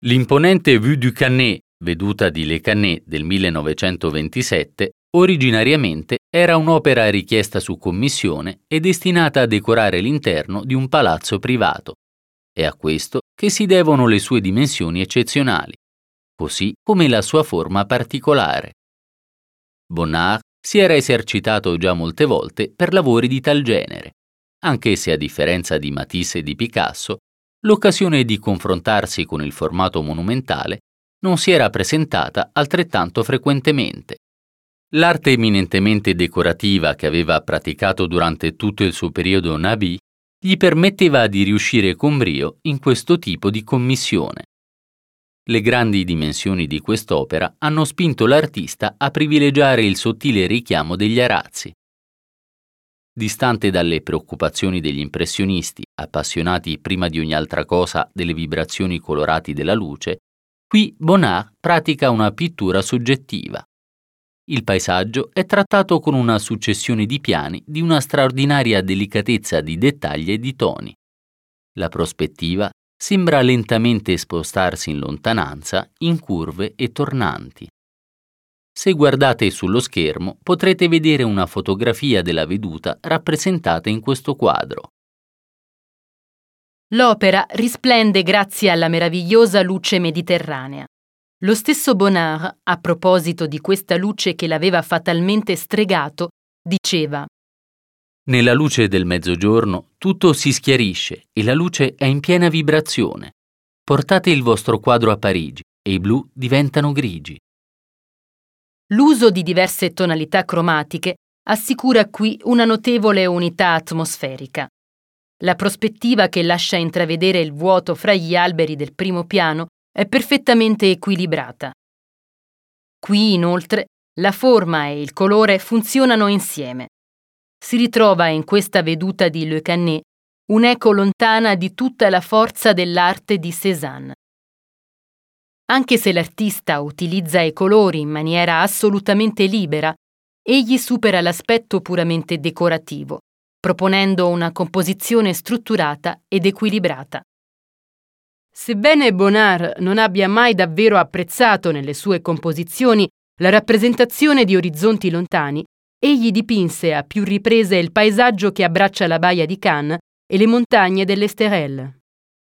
L'imponente Vue du Canet, veduta di Le Canet del 1927, originariamente era un'opera richiesta su commissione e destinata a decorare l'interno di un palazzo privato. È a questo che si devono le sue dimensioni eccezionali, così come la sua forma particolare. Bonnard si era esercitato già molte volte per lavori di tal genere, anche se a differenza di Matisse e di Picasso, l'occasione di confrontarsi con il formato monumentale non si era presentata altrettanto frequentemente. L'arte eminentemente decorativa che aveva praticato durante tutto il suo periodo Nabi gli permetteva di riuscire con brio in questo tipo di commissione. Le grandi dimensioni di quest'opera hanno spinto l'artista a privilegiare il sottile richiamo degli arazzi. Distante dalle preoccupazioni degli impressionisti, appassionati prima di ogni altra cosa delle vibrazioni colorati della luce, qui Bonnard pratica una pittura soggettiva. Il paesaggio è trattato con una successione di piani di una straordinaria delicatezza di dettagli e di toni. La prospettiva sembra lentamente spostarsi in lontananza in curve e tornanti. Se guardate sullo schermo potrete vedere una fotografia della veduta rappresentata in questo quadro. L'opera risplende grazie alla meravigliosa luce mediterranea. Lo stesso Bonnard, a proposito di questa luce che l'aveva fatalmente stregato, diceva: Nella luce del mezzogiorno tutto si schiarisce e la luce è in piena vibrazione. Portate il vostro quadro a Parigi e i blu diventano grigi. L'uso di diverse tonalità cromatiche assicura qui una notevole unità atmosferica. La prospettiva che lascia intravedere il vuoto fra gli alberi del primo piano è perfettamente equilibrata. Qui, inoltre, la forma e il colore funzionano insieme. Si ritrova in questa veduta di Le Canet un'eco lontana di tutta la forza dell'arte di Cézanne. Anche se l'artista utilizza i colori in maniera assolutamente libera, egli supera l'aspetto puramente decorativo, proponendo una composizione strutturata ed equilibrata. Sebbene Bonnard non abbia mai davvero apprezzato nelle sue composizioni la rappresentazione di orizzonti lontani, egli dipinse a più riprese il paesaggio che abbraccia la baia di Cannes e le montagne dell'Esterel.